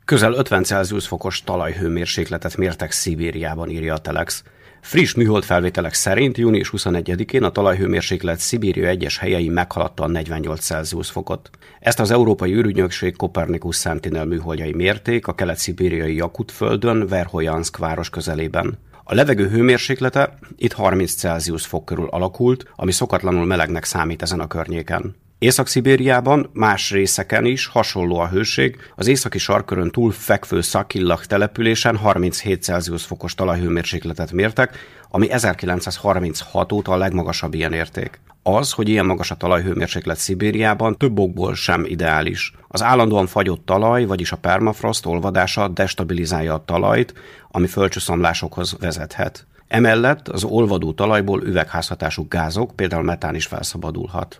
Közel 50 Celsius fokos talajhőmérsékletet mértek Szibériában, írja a Telex. Friss műholdfelvételek szerint június 21-én a talajhőmérséklet Szibéria egyes helyein meghaladta a 48 Celsius fokot. Ezt az Európai űrügynökség Copernicus Sentinel műholdjai mérték a kelet-szibériai Jakutföldön, Verhojanszk város közelében. A levegő hőmérséklete itt 30 Celsius fok körül alakult, ami szokatlanul melegnek számít ezen a környéken. Észak-Szibériában más részeken is hasonló a hőség, az északi sarkkörön túl fekvő Szakillak településen 37 Celsius fokos talajhőmérsékletet mértek, ami 1936 óta a legmagasabb ilyen érték. Az, hogy ilyen magas a talajhőmérséklet Szibériában, több okból sem ideális. Az állandóan fagyott talaj, vagyis a permafrost olvadása destabilizálja a talajt, ami földcsúszamlásokhoz vezethet. Emellett az olvadó talajból üvegházhatású gázok, például metán is felszabadulhat.